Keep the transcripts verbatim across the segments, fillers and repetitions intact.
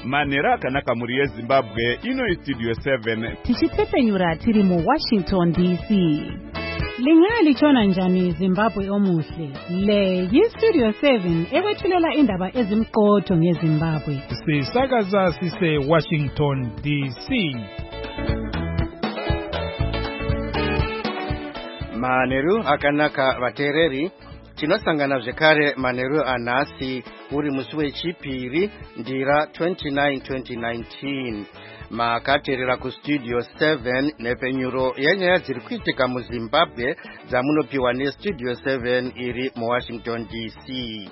Manero akanaka muri yeZimbabwe ino Studio seven. Tichitepenyura tiri mu Washington D C. Lingali chona njani Zimbabwe omuhle. Le yi Studio seven ewethulela indaba ezimqotho ngeZimbabwe. Sisakaza sise Washington D C. Manero akanaka vatereri tinosangana zvekare manheru anhasi uri musi wechipiri ndira twenty-nine twenty nineteen makateerera kustudio seven nepenyuro yenyaya dziri kuitika muZimbabwe dzamunopiwa nestudio seven iri muWashington D C.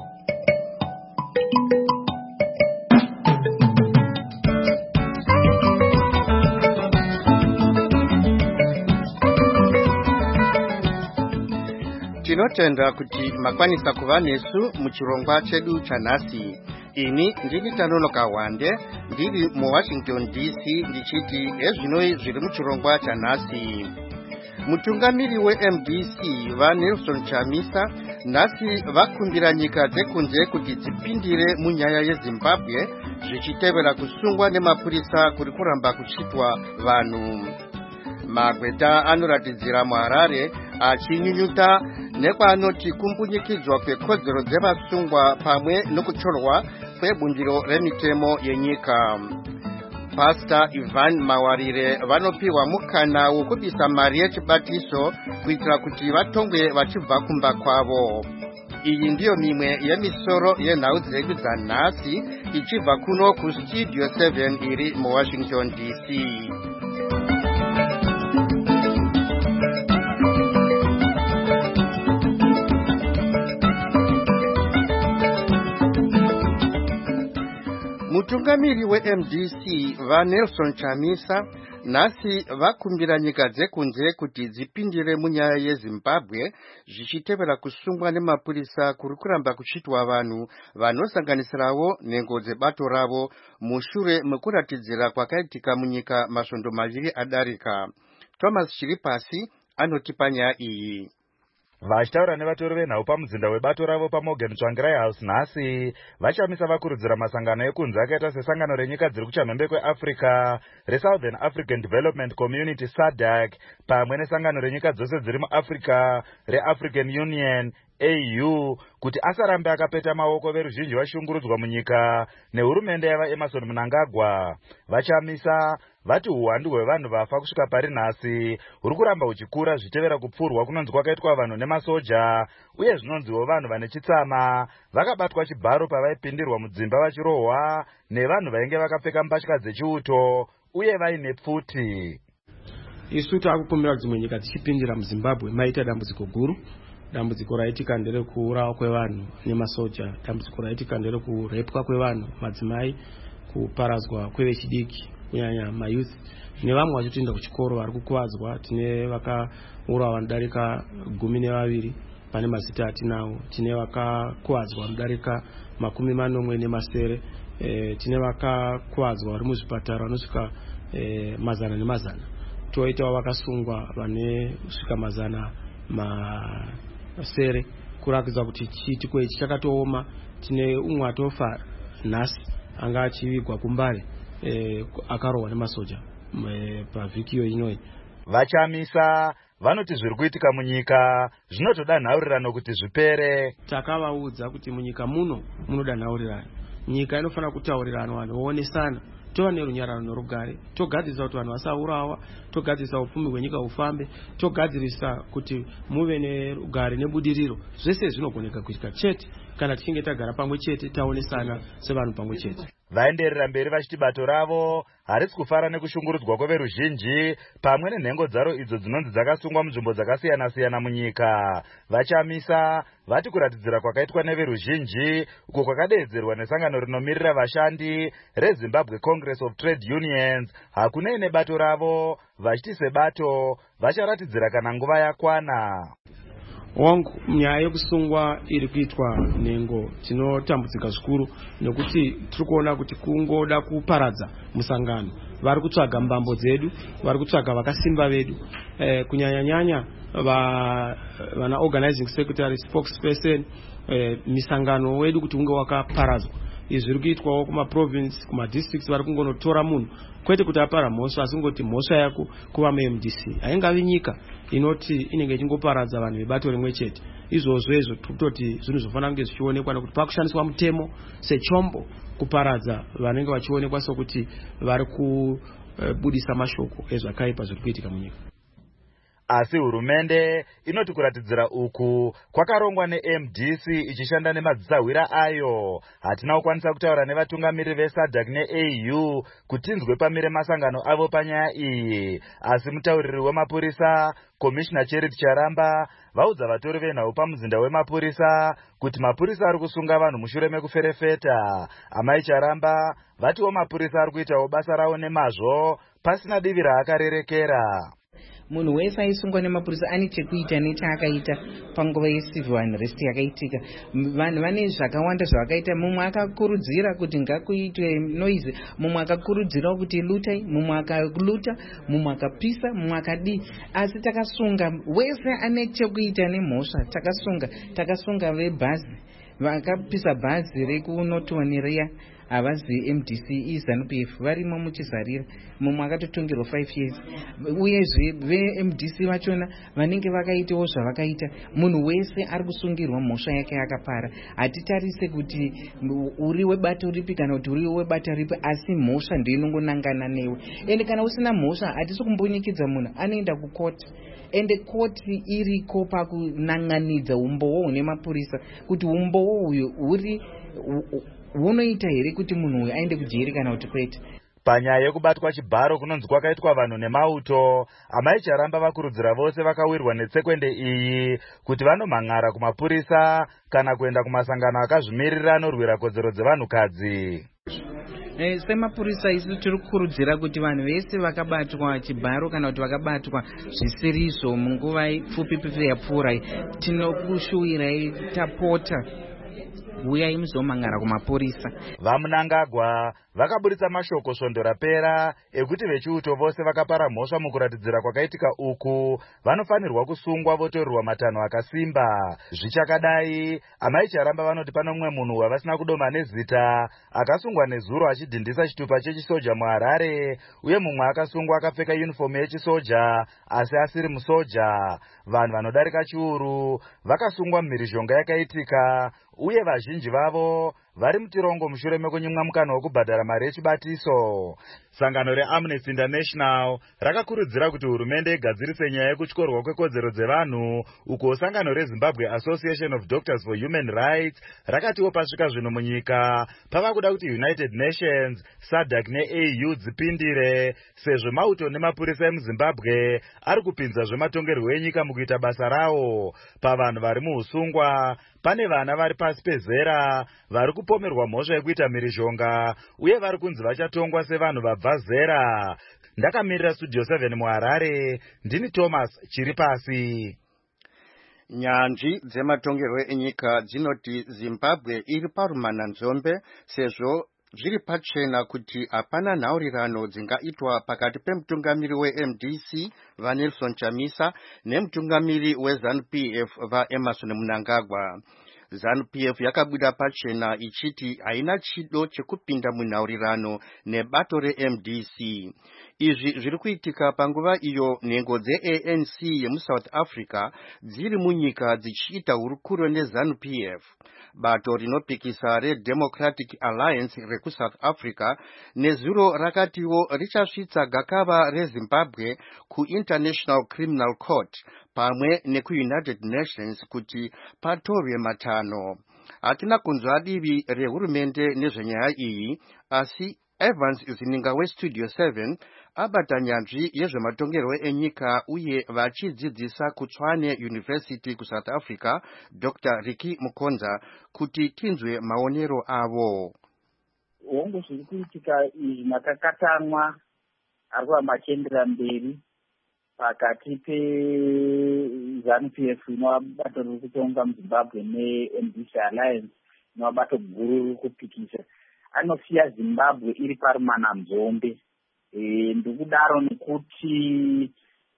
Tinotenda kuti makwanisa kuva nesu muchirongwa chedu chanhasi. Ini ndini Tanonoka Wande ndiri muWashington D C ndichiti ezvinoi zviri muchirongwa chanhasi. Mutungamiri weM D C vaNelson Chamisa nhasi vakumbira nyika dzekunze kuti dzipindire munyaya yeZimbabwe zvichitevera kusungwa nemapurisa kuri kuramba kuchitwa vanhu. Magweta anoratidzira muHarare achinyunyuta nekwaanoti kumbunyikidzwa kwekodzero dzevasungwa pamwe nokutorwa kwebundiro remitemo yenyika. Pastor Ivan Mawarire vanopiwa mukana wokubisa mari yechibatiso kuitira kuti vatongwe vachibva kumba kwavo. Iyi ndiyo mimwe yemisoro yenhau dzedu dzanhasi ichibva kuno kustudio seven iri muWashington D C. Mutungamiri weM D C vaNelson Chamisa nhasi vakumbira nyika dzekunze kuti dzipindire munyaya yeZimbabwe zvichitevera kusungwa nemapurisa kuri kuramba kuchitwa vanhu vanosanganisirawo nhengo dzebato ravo mushure mekuratidzira kwakaitika munyika masvondo maviri adarika. Thomas Chiripasi anotipa nyaya iyi. Vachitaura nevatori venhau pamuzinda webato ravo paMorgan Tsvangirai House nhasi vachamisa vakurudzira masangano ekunze akaita sesangano renyika dziri kuchamhembe kweAfrica reSouthern African Development Community S A D C pamwe nesangano renyika dzose dziri muAfrica reAfrican Union A U kuti asarambe akapeta maoko veruzhinji vashungurudzwa munyika nehurumende yava Emmerson Mnangagwa. Vachamisa vati uwandu hwevanhu vafa kusvika pari nhasi huri kuramba huchikura zvichitevera kupfurwa kunonzi kwakaitwa vanhu nemasoja uye zvinonziwo vanhu vane chitsama vakabatwa chibharo pavaipindirwa mudzimba vachirohwa nevanhu vainge vakapfeka mbatya dzechiuto uye vaine pfuti. Isu takukumbira dzimwe nyika dzichipindira muZimbabwe maita dambudziko guru. Dambudziko raitika ndere kuurawa kwevanhu nemasoja, dambudziko raitika ndere kurepwa kwevanhu, madzimai, kuparadzwa kwevechidiki kunyanya mayouth nevamwe vachitoenda kuchikoro vari kukuvadzwa. Tine vakaurawa vanodarika gumi nevaviri pane mazita atinawo. Tine vakakuvadzwa vanodarika makumi manomwe nemasere. E, tine vakakuvadzwa vari muzvipatara vanosvika e, mazana nemazana. Toitawo vakasungwa vane kusvika mazana masere kurakidza kuti chiitiko ichi chakatooma. Tine umwe atofa nhasi anga achivigwa kumbare e, akarohwa nemasoja e, pavhikiyo inoi. Vachamisa vanoti zviri kuitika munyika zvinotoda nhaurirano kuti zvipere. Takavaudza kuti munyika muno munoda nhaurirano. Nyika inofana kutaurirana, vanhu vaonesana, tova nerunyararo norugare, togadzirisa kuti vanhu vasaurawa, togadzirisa upfumi hwenyika hufambe, togadzirisa kuti muve nerugare nebudiriro. Zvese zvinogoneka kuitika chete kana tichinge tagara pamwe chete taonesana sevanhu pamwe chete. Vaenderera mberi vachiti bato ravo harisi kufara nekushungurudzwa kweveruzhinji pamwe nenhengo dzaro idzo dzinonzi dzakasungwa munzvimbo dzakasiyana-siyana munyika. Vachamisa vati kuratidzira kwakaitwa neveruzhinji uko kwakadeedzerwa nesangano rinomirira vashandi reZimbabwe Congress of Trade Unions hakunei nebato ravo, vachiti sebato vacharatidzira kana nguva yakwana. Wangu nyaya yekusungwa iri kuitwa nhengo tinotambudzika zvikuru nekuti tiri kuona kuti kungoda kuparadza musangano. Vari kutsvaga mbambo dzedu, vari kutsvaga vakasimba vedu. E, kunyanya nyanya va vana organizing secretary, spokesperson, eh, misangano wedu kuti unge wakaparadzwa. Izvi zviri kuitwawo kuma province, kuma districts vari kungonotora munhu kwete kuti apara mhosva asi kungoti mhosva yako kuva mu M D C. Haingavi nyika inoti inenge ichingoparadza vanhu vebato rimwe chete. Izvozvo izvo tikutoti zvinhu zvofanira kunge zvichionekwa nekuti pakushandiswa mutemo sechombo kuparadza vanenge vachionekwa sokuti vari kubudisa mashoko ezvakaipa zviri kuitika munyika. Asi hurumende inoti kuratidzira uku kwakarongwa ne-M D C ichishanda nemadzisahwira ayo. Hatina kukwanisa kutaura nevatungamiriri veSADC ne-A U kutinzwe pamire masangano avo panyaya iyi. Asi mutauriri wemapurisa Commissioner Charity Charamba vaudza vatori venhau pamuzinda wemapurisa kuti mapurisa ari kusunga vanhu mushure mekuferefeta. Amai Charamba vatiwo mapurisa ari kuitawo basa rawo nemazvo pasina divi raakarerekera. Munhu wese aisungwa nemapurisa ane chekuita nechaakaita panguva yecivil unrest yakaitika. Vanhu vane zvakawanda zvavakaita. Mumwe akakurudzira kuti ngakuitwe noise, mumwe akakurudzira kuti lutai, mumwe akaluta, mumwe akapisa, mumwe akadii. Asi takasunga wese ane chekuita nemhosva. Takasunga takasunga vebhazi vakapisa bhazi rekunotoni riya avazi M D C iZANU P F varimo muchizarira. Mumwe akatotongerwa five years. Uyezve ve-M D C vachona vanenge vakaitawo zvavakaita. Munhu wese ari kusungirwa mhosva yake yakapara. Hatitarise kuti uri webato ripi kana kuti uri webato ripi, asi mhosva ndiyo inongonangana newe. Ende kana usina mhosva hatisi kumbonyikidza munhu anoenda kukoti. Ende koti iriko pakunanganidza umbowo hune mapurisa kuti umbowo uyu uri hunoita here kuti munhu uyu aende kujeri kana kuti kwete. Panyaya yekubatwa chibharo kunonzi kwakaitwa vanhu nemauto, Amai Charamba vakurudzira vose vakawirwa netsekwende iyi kuti vanomhan'ara kumapurisa kana kuenda kumasangano akazvimirira anorwira kodzero dzevanhukadzi. Semapurisa isi tiri kukurudzira kuti vanhu vese vakabatwa chibharo kana kuti vakabatwa zvisirizvo munguva pfupi pfupi yapfuura, tinokushuwirai tapota uyai muzomhan'ara kumapurisa. VaMunangagwa vakaburitsa mashoko svondo rapera ekuti vechiuto vose vakapara mhosva mukuratidzira kwakaitika uku vanofanirwa kusungwa votorerwa matanho akasimba. Zvichakadai, Amai Charamba vanoti pano mumwe munhu wavasina kudoma nezita akasungwa nezuro achidhindisa chitupa chechisoja muHarare, uye mumwe akasungwa akapfeka yunifomu yechisoja asi asiri musoja. Vanhu vanodarika chiuru vakasungwa mumhirizhonga yakaitika, uye vazhinji vavo vari mutirongo mushure mekunyimwa mukana wokubhadhara mari yechibatiso. Sangano reAmnesty International rakakurudzira kuti hurumende igadzirise nyaya yekutyorwa kwekodzero dzevanhu, uko sangano reZimbabwe Association of Doctors for Human Rights rakatiwo pasvika zvino munyika pava kuda kuti United Nations, SADC ne-A U dzipindire, sezvo mauto nemapurisa emuZimbabwe ari kupinza zvematongerwo enyika mukuita basa rawo. Pavanhu vari muusungwa pane vana vari pasi pezera vari kupomerwa mhosva yekuita mhirizhonga, uye vari kunzi vachatongwa sevanhu vabva zera. Ndakamirira Studio seven muHarare, ndini Thomas Chiripasi. Nyanzvi dzematongerwo enyika dzinoti Zimbabwe iri parumananzombe sezvo zviri pachena kuti hapana nhaurirano dzingaitwa pakati pemutungamiri we-M D C vaNelson Chamisa nemutungamiri weZANU P F vaEmmerson Mnangagwa. ZANU P F yakabuda pachena ichiti haina chido chekupinda munhaurirano nebato re-M D C. Izvi zviri kuitika panguva iyo nhengo dze-A N C yemuSouth Africa dziri munyika dzichiita hurukuro neZANU P F. Bato rinopikisa reDemocratic Alliance rekuSouth Africa nezuro rakatiwo richasvitsa gakava reZimbabwe kuInternational Criminal Court pamwe nekuUnited Nations kuti patorwe matano. Hatina kunzwa divi rehurumende nezvenyaya iyi, asi Evans Zininga weStudio seven abata nyanzvi yezvematongerwo enyika uye vachidzidzisa kuTshwane University kuSouth Africa, Doctor Ricky Mukonza, kuti tinzwe maonero avo. Hongu zviri kuitika izvi makakatanwa arikuva machiendera mberi pakati peZANU P F inova bato riri kutonga muZimbabwe neM D C Alliance inova bato guru riri kupikisa, anosiya Zimbabwe iri parumananzombe. E, ndikudaro nekuti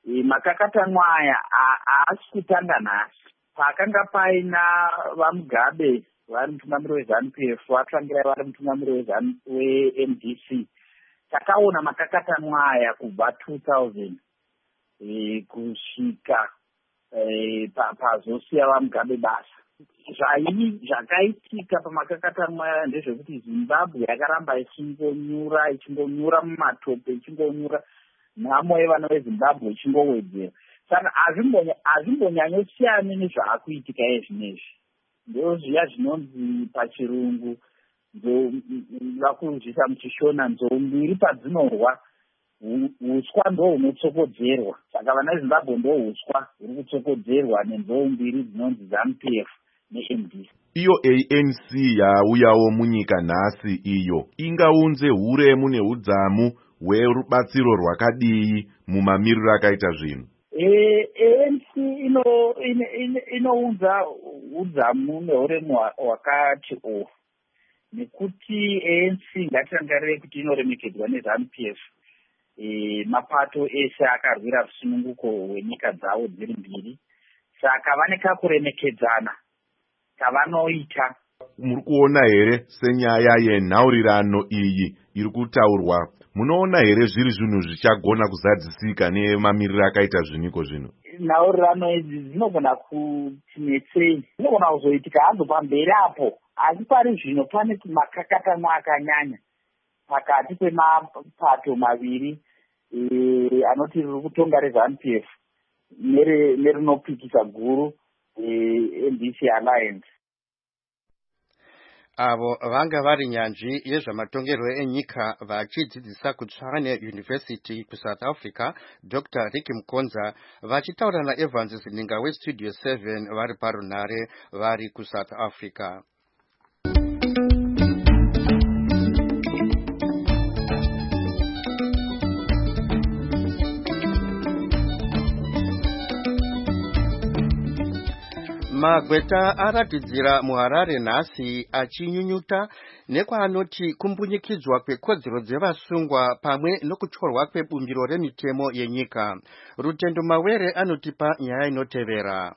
E, makakatanwa aya haasi kutanga nhasi. Pakanga paina vaMugabe vari mutungamiri weZANU P F, vatsvangirai vari mutungamiri weM D C, takaona makakatanwa aya kubva two thousand e, kusvika e, pazosiya vaMugabe basa. Zvai zvakaitika pamakakatanwa aya ndezvekuti Zimbabwe yakaramba ichingonyura ichingonyura mumatope ichingonyura, nhamo yevana veZimbabwe ichingowedzera. Saka hazvimbonyanyosiyani nezvaakuitika ezvinezvi. Ndo zviya zvinonzi pachirungu vakuzvisa muchishona, nzou mbiri padzinorwa uswa ndo hunotsokodzerwa. Saka vana veZimbabwe ndo uswa huri kutsokodzerwa nenzou mbiri dzinonzi ZANU P F neM D C. Iyo A N C yauyawo munyika nhasi iyo ingaunze huremu neudzamu hwerubatsiro rwakadii mumamiriro akaita zvinhu? A N C ino inounza udzamu nehuremu hwakati o, nekuti A N C ngatirangarire kuti inoremekedzwa neZANU P F. E, mapato ese akarwira rusununguko hwenyika dzavo dziri mbiri, saka vane kakuremekedzana kavanoita. Muri kuona here senyaya yenhaurirano iyi iri kutaurwa, munoona here zviri zvinhu zvichagona kuzadzisika nemamiriro akaita zviniko zvino? Nhaurirano idzi dzinogona kutinetsei, dzinogona kuzoitika hadzo pamberi apo, asi pari zvino pane makakatanwa akanyanya pakati pemapato maviri e, anoti riri kutonga reZANU P F nerinopikisa guru M D C Alliance. Avo vanga vari nyanzvi yezvamatongerwo enyika vachidzidzisa kuTshwane University kuSouth Africa, Doctor Ricky Mkonza, vachitaura naEvans Zininga weStudio seven vari parunhare vari kuSouth Africa. Magweta aratidzira muHarare nhasi achinyunyuta nekwaanoti kumbunyikidzwa kwekodzero dzevasungwa pamwe nokutyorwa kwebumbiro remitemo yenyika. Rutendo Mawere anotipa nyaya inotevera.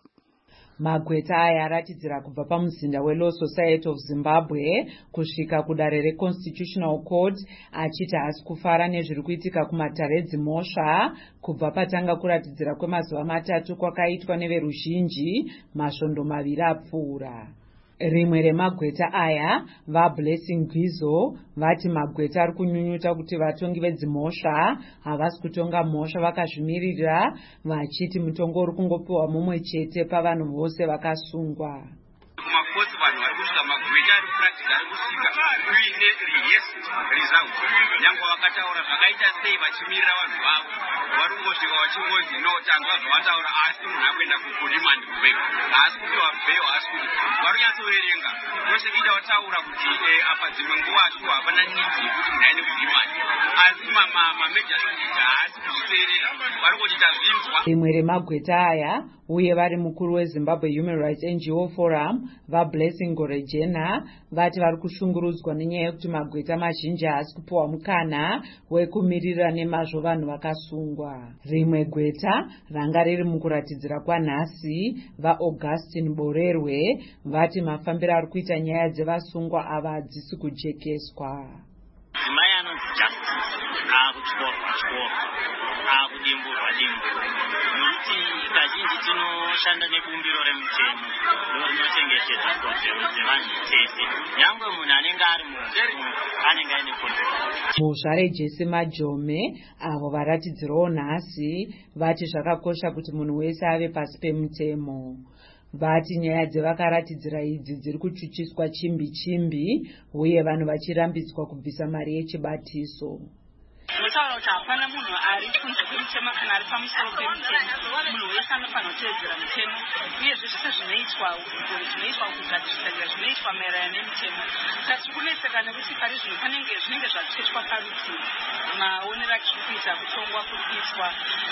Magweta aya aratidzira kubva pamuzinda weLaw Society of Zimbabwe kusvika kudare reConstitutional Court, achiti haasi kufara nezviri kuitika kumatare dzimhosva kubva patanga kuratidzira kwemazuva matatu kwakaitwa neveruzhinji masvondo maviri apfuura. Rimwe remagweta aya, vaBlessing Gwizo, vati magweta ari kunyunyuta kuti vatongi vedzimhosva havasi kutonga mhosva vakazvimirira, vachiti mutongo uri kungopiwa mumwe chete pavanhu vose vakasungwa. Makosi vanhu vari kusvika magweta ari kuratidzira ari kusvika uine rehesi result nyangwa vakataura zvakaita sei vachimirira vanhu vavo vari kungosvika vachingozi no tanzwa zvavataura asi munhu akuenda kurimand kubeka haasi kupiwa bheyo haasi kuti vari kunyatsoverenga zvose ida vataura kuti apa dzimwe nguva shuwa hapana nidzi yekuti munhu aende kurimand asi mameja street haasi kuzviteerera vari kuchita zvinzwa. Rimwe remagweta aya uye vari mukuru weZimbabwe Human Rights N G O Forum vaBlessing Gorejena vati vari kushungurudzwa nenyaya yekuti magweta mazhinji haasi kupiwa mukana wekumirira nemazvo vanhu vakasungwa. Rimwe gweta ranga riri mukuratidzira kwanhasi vaAugustine Borerwe vati mafambiro ari kuita nyaya dzevasungwa ava hadzisi kujekeswa. Dzimai anonzi Justice akutyorwa tyorwa akudimburwa dimburwa nokuti kazhinji tinoshanda nebumbiro remutemo rinochengetedza kodzero dzevanhu tese, nyangwe munhu anenge ari munhu anenge aine kodzero. Muzvare Jesse Majome avo varatidzirawo nhasi vati zvakakosha kuti munhu wese ave pasi pemutemo. Vati nyaya dzevakaratidzira idzi dziri kuchuchiswa chimbi chimbi uye vanhu vachirambidzwa kubvisa mari yechibatiso. Mutaura kuti hapana munhu ari kunze kwemutemo kana ari pamusoro pemutemo, munhu wese anofanira kuteedzera mutemo uye zvese zvinoitwa zvinoitwa kugadzirisa zvinoitwa maererano nemutemo. Saka tiri kuneseka nekuti pari zvino panenge zvinenge zvatsvetwa parutivi maonero achiri kuita kutongwa kuri kuitwa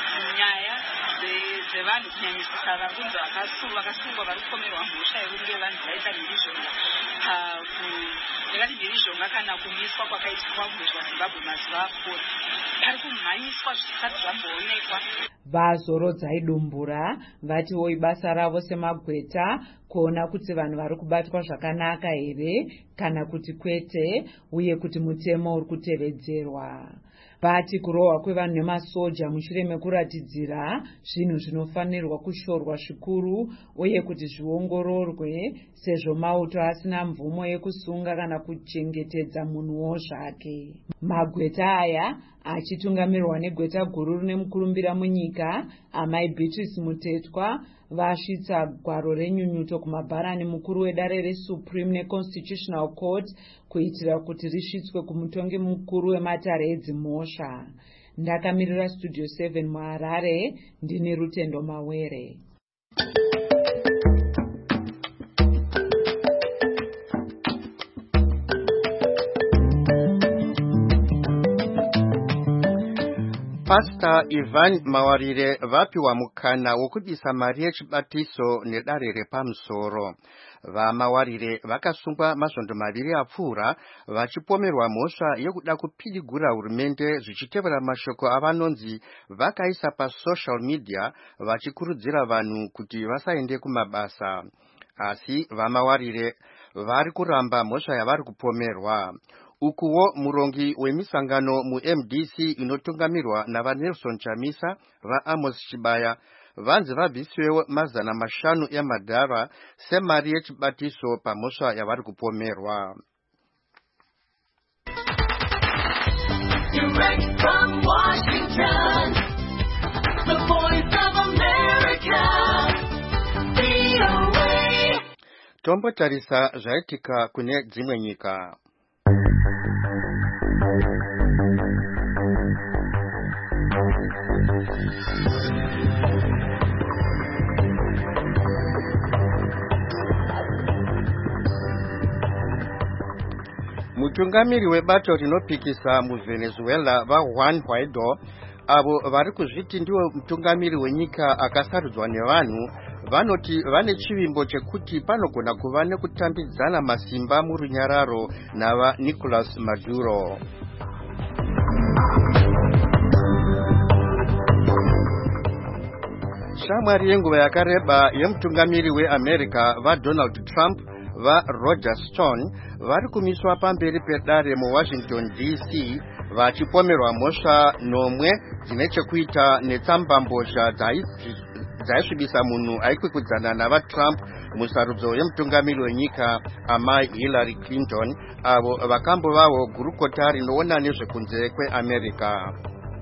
nyaya dzevanhu kunyanyisisa varunzi vakasungwa vari kupomerwa mhosva yerunge vanhu vaita mhirizhonga yakati mhirizhonga kana kumiswa kwakaitwa mhosva Zimbabwe mazuva apfuura. pari kumhanyiswa zvisati zvamboonekwa. Vazorodzai dumbura vatiwo ibasa ravo semagweta kuona kuti vanhu vari kubatwa zvakanaka here kana kuti kwete, uye kuti mutemo uri kutevedzerwa. Vati kurohwa kwevanhu nemasoja mushure mekuratidzira zvinhu zvinofanirwa kushorwa zvikuru uye kuti zviongororwe sezvo mauto asina mvumo yekusunga kana kuchengetedza munhuwo zvake. Magweta aya achitungamirirwa negweta guru rine mukurumbira munyika Amai Beatrice Mutetwa vasvitsa gwaro renyunyuto kumabharani mukuru wedare reSupreme neConstitutional Court kuitira kuti risvitswe kumutongi mukuru wematare edzimhosva. Ndakamirira Studio seven muHarare, ndini Rutendo Mawere. Pastor Ivan Mawarire vapiwa mukana wokubisa mari yechibatiso nedare repamusoro. VaMawarire vakasungwa mazondo maviri apfuura vachipomerwa mhosva yekuda kupidigura hurumende zvichitevera mashoko avanonzi vakaisa pasocial media vachikurudzira vanhu kuti vasaende kumabasa. Asi VaMawarire vari kuramba mhosva yavari kupomerwa. Ukuwo murongi wemisangano mu-M D C inotungamirwa navaNelson Chamisa vaAmos Chibaya vanzi vabvisiwewo mazana mashanu emadhara semari yechibatiso pamhosva yavari kupomerwa. Direct from Washington, the voice of America, V O A. Tombotarisa zvaitika kune dzimwe nyika. Mutungamiri webato rinopikisa muVenezuela vaJuan Guaido avo vari kuzviti ndiwo mutungamiri wenyika akasarudzwa nevanhu vanoti vane chivimbo chekuti panogona kuva nekutambidzana masimba murunyararo nava Nicolas Maduro. Shamwari yenguva yakareba yemutungamiri weAmerica vaDonald Trump vaRoger Stone vari kumiswa pamberi pedare muWashington D C vachipomerwa mhosva nomwe dzine chekuita netsambambozha dzaisvibisa munhu aikwikwidzana navaTrump musarudzo yemutungamiri wenyika Amai Hillary Clinton avo vakambovavo gurukota rinoona nezvekunze kweAmerica.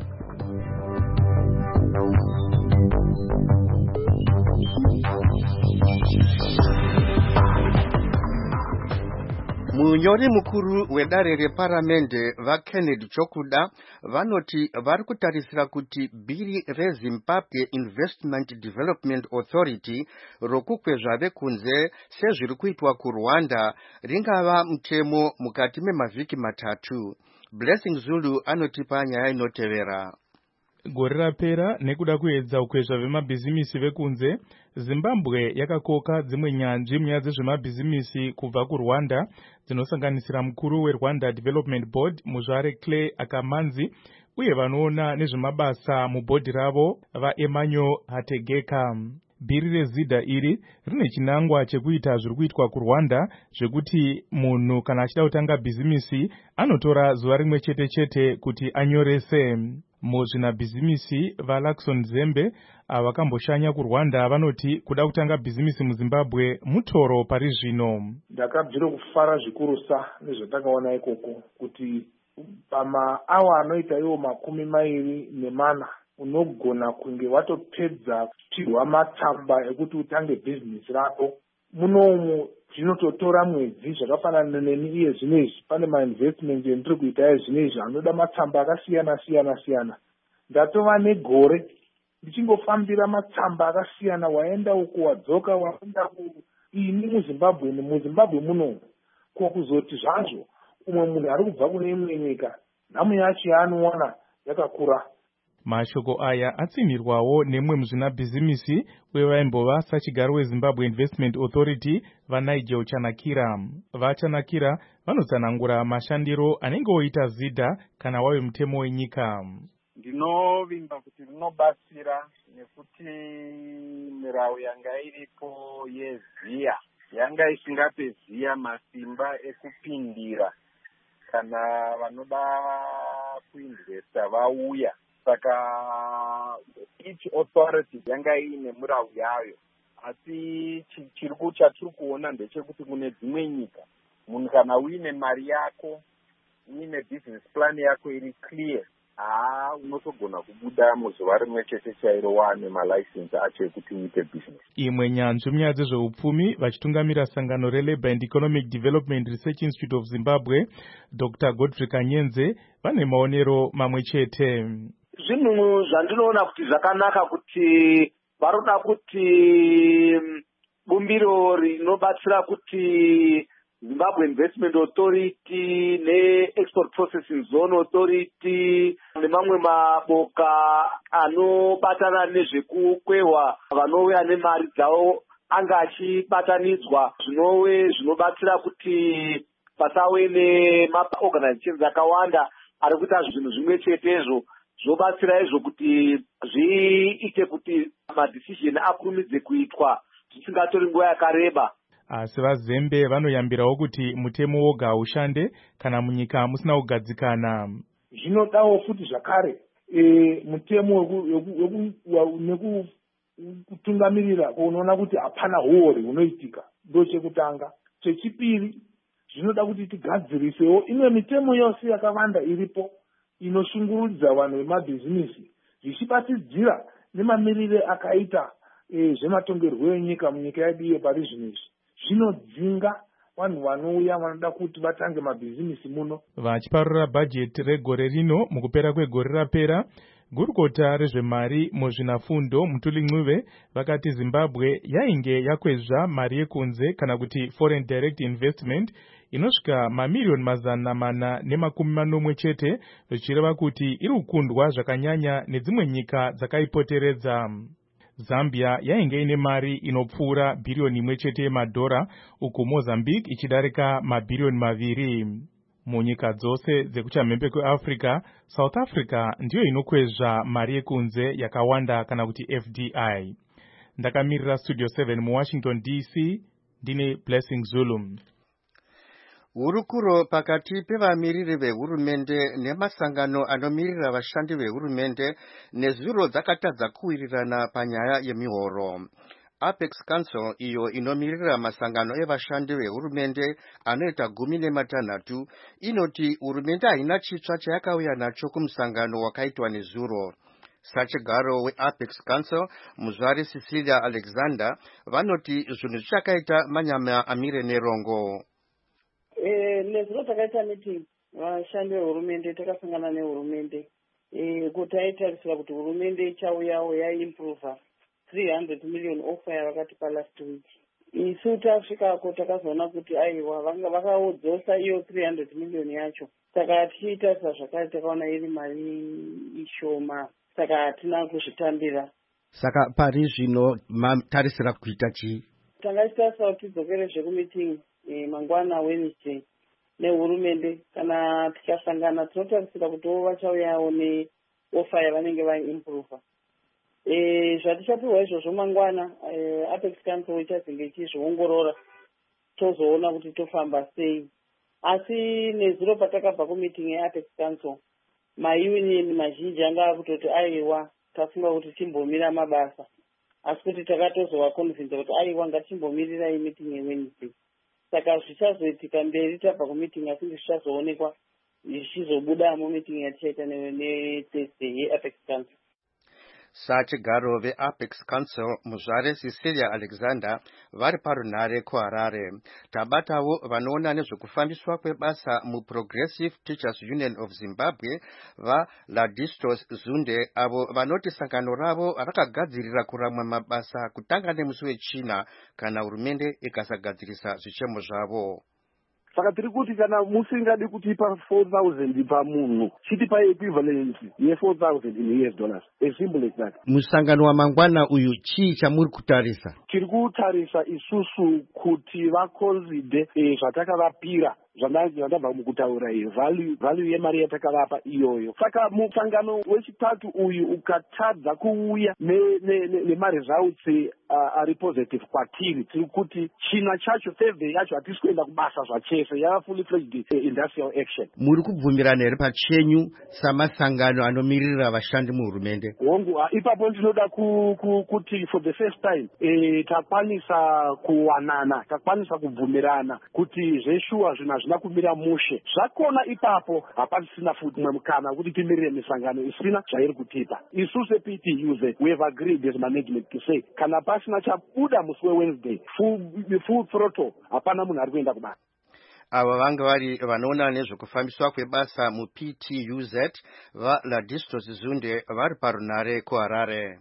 Munyori mukuru wedare reparamende vaKennedy Chokuda vanoti vari kutarisira kuti bhiri reZimbabwe Investment Development Authority rokukwezva vekunze sezviri kuitwa kuRwanda ringava mutemo mukati memavhiki matatu. Blessing Zulu anotipa nyaya inotevera. Gore rapera nekuda kuedza kukwezva vemabhizimisi vekunze, Zimbabwe yakakoka dzimwe nyanzvi munyaya dzezvemabhizimisi kubva kuRwanda dzinosanganisira mukuru weRwanda Development Board Muzvare Clay Akamanzi uye vanoona nezvemabasa mubhodhi ravo vaEmanyo Hategeka. Bhiri rezidha iri rine chinangwa chekuita zviri kuitwa kuRwanda zvekuti munhu kana achida kutanga bhizimisi anotora zuva rimwe chete chete kuti anyorese. Muzvinabhizimisi vaLaxon Zembe avakamboshanya kuRwanda vanoti kuda kutanga bhizimisi muZimbabwe mutoro pari zvino. Ndakabvira kufara zvikurusa nezvatakaona ikoko kuti pamaawa anoita iwo makumi mairi nemana unogona kunge watopedza kutirwa matsamba ekuti utange bhizinesi rako. Munomu zvinototora mwedzi zvakafanana neni iye zvinezvi pane mainvestment endiri kuita iye zvinezvi anoda matsamba akasiyana siyana siyana. Ndatova negore ndichingofambira matsamba akasiyana, waenda uko wadzoka waenda ku ini muZimbabwe muZimbabwe muno ko kuzoti zvazvo umwe munhu ari kubva kune imwe nyika nhamu yacho yaanoona yakakura. mashoko aya atsimirwawo nemwe muzvinabhizimisi wevaimbova sachigaro wezimbabwe investment authority vanigel chanakira. Vachanakira vanotsanangura mashandiro anenge oita zidha kana wave mutemo wenyika. Ndinovimba kuti rinobatsira nekuti mirau yanga iripo yeziya yanga isingape ziya masimba ekupindira kana vanoda kuinvesta vauya. Saka each authority yanga ine murau yayo, asi chiriku chatiri kuona ndechekuti kune dzimwe nyika munhu kana uine mari yako, uine business plan yako iri clear, haa unotogona kubuda muzuva rimwe chete chairo wane malicense acho ekuti uite business. Imwe nyanzvi munyaya dzezveupfumi vachitungamira sangano reLabour and Economic Development Research Institute of Zimbabwe, Doctor Godfrey Kanyenze, vane maonero mamwe chete. Zvinhu zvandinoona kuti zvakanaka kuti varoda kuti bumbiro rinobatsira kuti Zimbabwe Investment Authority ne-Export Processing Zone Authority nemamwe maboka anobatana nezvekukwehwa vanouya nemari dzavo anga achibatanidzwa, zvinove zvinobatsira kuti pasave nemaorganizations akawanda ari kuita zvinhu zvimwe chetezvo, zvobatsira izvo kuti zviite kuti madecision akurumidze kuitwa zvisingatori nguva yakareba. Asi vazembe vanoyambirawo kuti mutemo woga haushande kana munyika musina kugadzikana. Zvinodawo futi zvakare e, mutemo nekutungamirira kunoona kuti hapana huori hunoitika, ndo chekutanga. Chechipiri, zvinoda kuti tigadzirisewo imwe mitemo yose yakawanda iripo inoshungurudza vanhu vemabhizinisi zvichibatidzira nemamirire akaita e, zvematongerwo enyika munyika yedu yepari zvino. Zvinodzinga vanhu vanouya vanoda kuti vatange mabhizinisi muno. Vachiparura bhajeti regore rino mukupera kwegore rapera, gurukota rezvemari muzvinafundo Mutuli Ncube vakati Zimbabwe yainge yakwezva mari yekunze kana kuti foreign direct investment inosvika mamiliyoni mazana mana nemakumi manomwe chete, zvichireva kuti iri kukundwa zvakanyanya nedzimwe nyika dzakaipoteredza. Zambia yainge ine mari inopfuura bhiriyoni imwe chete yemadhora, uku Mozambique ichidarika mabhiriyoni maviri. Munyika dzose dzekuchamhembe kweAfrica, South Africa ndiyo inokwezva mari yekunze yakawanda kana kuti F D I. Ndakamirira Studio seven muWashington D C, ndine Blessing Zulu. Hurukuro pakati pevamiriri vehurumende nemasangano anomirira vashandi vehurumende nezuro dzakatadza kuwirirana panyaya yemihoro. Apex Council iyo inomirira masangano evashandi vehurumende anoita gumi nematanhatu inoti hurumende haina chitsva chayakauya nacho kumusangano wakaitwa nezuro. Sachigaro weApex Council Muzvare Cecilia Alexander vanoti zvinhu zvichakaita manyama amire nerongo. Eh, nezuro takaita meeting vashandi vehurumende takasangana nehurumende eh, kuti taitarisira kuti hurumende ichauyawo yaimprova three hundred million offer yavakatipa last week. Isu tasvikako takazoona kuti aiwa vanga vakaodzosa iyo three hundred million yacho, saka tichiitarisa zvakare takaona iri mari ishoma, saka hatina kuzvitambira. Saka pari zvino matarisira kuita chii? Tangatarisa kuti tidzokere zvekumeeting E, mangwana Wednesday nehurumende kana tikasangana tinotarisira kuti vachauyawo neofa yavanenge vaimprova. E, zvatichapiwa izvozvo mangwana e, Apex Council ichazenge ichizviongorora tozoona kuti tofamba sei. Asi nezuro patakabva kumeeting yeApex Council maunion mazhinji anga akutoti aiwa tafunga kuti timbomira mabasa, asi kuti takatozova convince kuti aiwa ngatimbomirirai meeting yeWednesday. Saka zvichazoitika mberi tabva kumeeting asi zvichazoonekwa zvichizobuda mumeeting yatichaita neThursday yeApex Council. Sachigaro veApex Council Muzvare Cecilia Alexander vari parunhare kuHarare. Tabatawo vanoona nezvekufambiswa kwebasa muProgressive Teachers Union of Zimbabwe vaLadistos Zunde avo vanoti sangano ravo rakagadzirira kuramwa mabasa kutanga nemusi wechina kana hurumende ikasagadzirisa zvichemo zvavo. saka tiri kuti kana musingadi kutipa four thousand pamunhu chitipa equivalent ye-four thousand in U S dollars, as simple as that. Musangano wa mangwana uyu chii chamuri kutarisa? Tiri kutarisa isusu kuti vakonzide eh, zvatakavapira zvandabva mukutaura iyo value value yemari yatakavapa iyoyo. Saka musangano wechitatu uyu ukatadza kuuya nemaresults ari positive kwatiri, tiri kuti china chacho survey yacho hatisi kuenda kubasa zvachese, yava fully fledged industrial action. Muri kubvumirana here pachenyu samasangano anomirira vashandi muhurumende? Hongu, ipapo ndinoda kuti for the first time eh, takwanisa kuwanana, takwanisa kubvumirana kuti zveshuwa zvina zvina kumira mushe. Zvakona ipapo hapasina futi mukana kuti timirire misangano isina zvairi kutipa. Isusu P T U Z we have agreed as management to say kana pasina chabuda musi weWednesday full full throttle hapana munhu ari kuenda kubasa. Ava vanga vari vanoona nezvekufambiswa kwebasa mu P T U Z vaLadistos Zunde vari parunare kuHarare.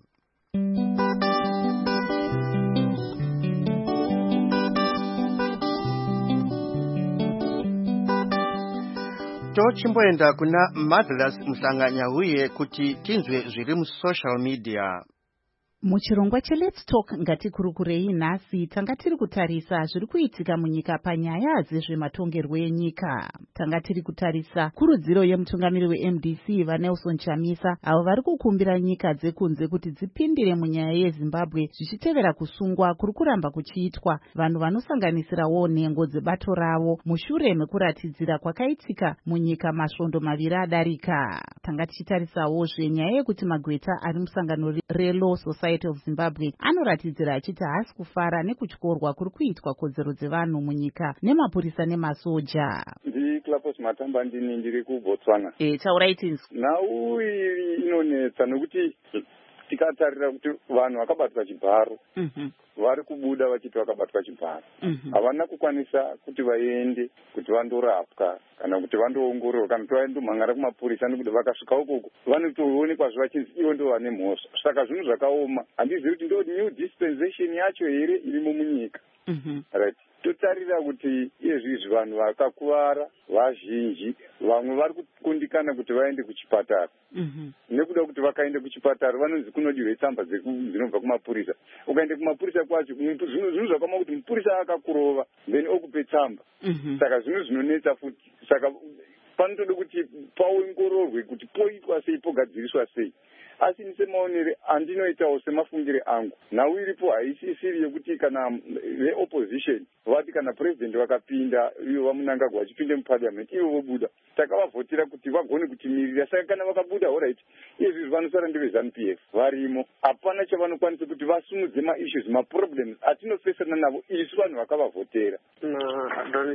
Tochimboenda kuna Marvelous Mhlanga-Nyahuye kuti tinzwe zviri musocial media. Muchirongwa cheLet's Talk ngatikurukurei nhasi tanga tiri kutarisa zviri kuitika munyika panyaya dzezvematongerwo enyika. Tanga tiri kutarisa kurudziro yemutungamiri weM D C vaNelson Chamisa avo vari kukumbira nyika dzekunze kuti dzipindire munyaya yeZimbabwe zvichitevera kusungwa kuri kuramba kuchiitwa vanhu vanosanganisirawo nhengo dzebato ravo mushure mekuratidzira kwakaitika munyika masvondo maviri adarika. Tanga tichitarisawo zvenyaya yekuti magweta ari musangano reLaw Society of Zimbabwe anoratidzira achiti haasi kufara nekutyorwa kuri kuitwa kodzero dzevanhu munyika nemapurisa nemasoja. Ndi Clapos Matamba ndini ndiri kuBotswana. Eh, tauraitinzi. Nhau iyi inonetsa nokuti tikatarira kuti vanhu vakabatwa chibharo Mhm. vari kubuda vachiti vakabatwa chibharo havana kukwanisa kuti vaende kuti vandorapwa kana kuti vandoongororwa kana kuti vaende mhangara kumapurisa nekuti vakasvika ukoko vanotoonekwa vachinzi ivo ndo vane mhosva. Saka zvinhu zvakaoma, handizivi kuti ndo new dispensation yacho here irimo munyika. Right. Totarira kuti izvi vanhu vakakuvara vazhinji vamwe vari kukundikana kuti vaende kuchipatara. Nekuda kuti vakaenda kuchipatara vanonzi kunodiwe tsamba dzinobva kumapurisa. Ukaenda kumapurisa kwacho zvinhu zvakaoma kuti mupurisa akakurova then okupe tsamba. Saka zvinhu zvinonetsa futi. Saka panotoda kuti paongororwe kuti poitwa sei pogadziriswa sei. Asi ni semaonere andinoitawo semafungire angu nhau iripo haisisiri yekuti kana veopposition vati kana president vakapinda ivo vamunangagwa vachipinde muparliament ivo vobuda takavavhotera kuti vagone kutimirira. Saka kana vakabuda alright izvi vanosara ndeve P F varimo hapana chavanokwanisa kuti vasumudze maissues maproblems atinofesana navo isu vanhu vakavavhotera. Adonis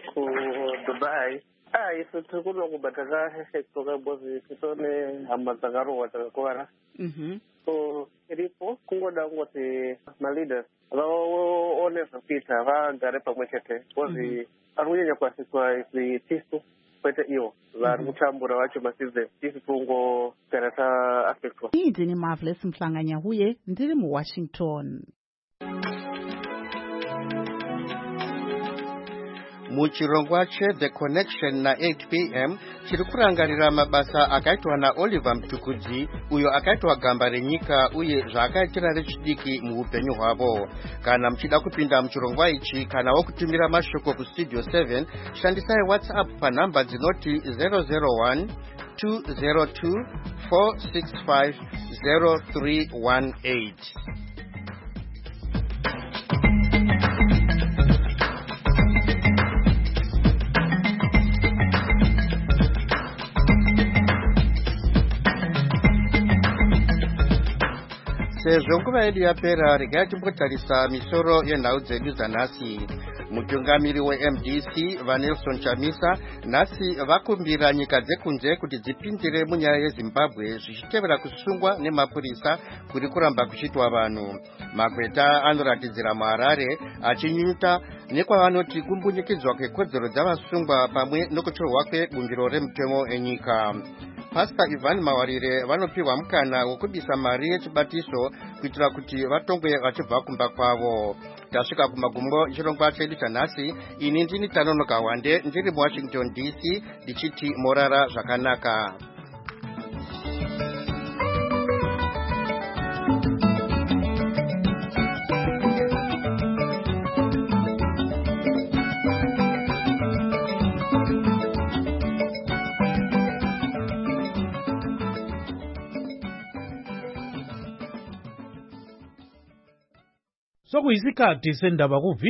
kuDubai Ah, isu tiri kuda kubata kahexoka bozi titone hama dzakarohwa dzakakuvara. So iripo kungoda kungoti maleaders vaone zvekuita vagare pamwe chete bozi ari kunyanya kuasiswa zvitisu kwete ivo vari kutambura vacho masizeni tisi kungogara taaffectwa. Ii ndini Marvelous Mhlanga-Nyahuye ndiri muWashington. Muchirongwa che The Connection na eight p m chiri kurangarira mabasa akaitwa na Oliver Mtukudzi uyo akaitwa gamba renyika uye zvaakaitira rechidiki muupenyu hwavo. Kana muchida kupinda muchirongwa ichi kana wokutumira mashoko kustudio seven shandisai WhatsApp panhamba dzinoti zero zero one two zero two four six five zero three one eight. Sezvo nguva yedu yapera regai timbotarisa misoro yenhau dzedu dzanhasi. Mutungamiri weM D C vaNelson Chamisa nhasi vakumbira nyika dzekunze kuti dzipindire munyaya yeZimbabwe zvichitevera kusungwa nemapurisa kuri kuramba kuchitwa vanhu. Magweta anoratidzira muHarare achinyuta nekwavanoti kumbunikidzwa kwekodzero dzavasungwa pamwe nokutorwa kwebumbiro remutemo enyika. Pastor Ivan Mawarire vanopiwa mukana wokubisa mari yechibatiso kuitira kuti vatongwe vachibva kumba kwavo. tasvika kumagumbo chirongwa chedu chanhasi. Ini ndini Tanonoka Wande ndiri muWashington D C ndichiti morara zvakanaka. Sokuyisikhathi sendaba ku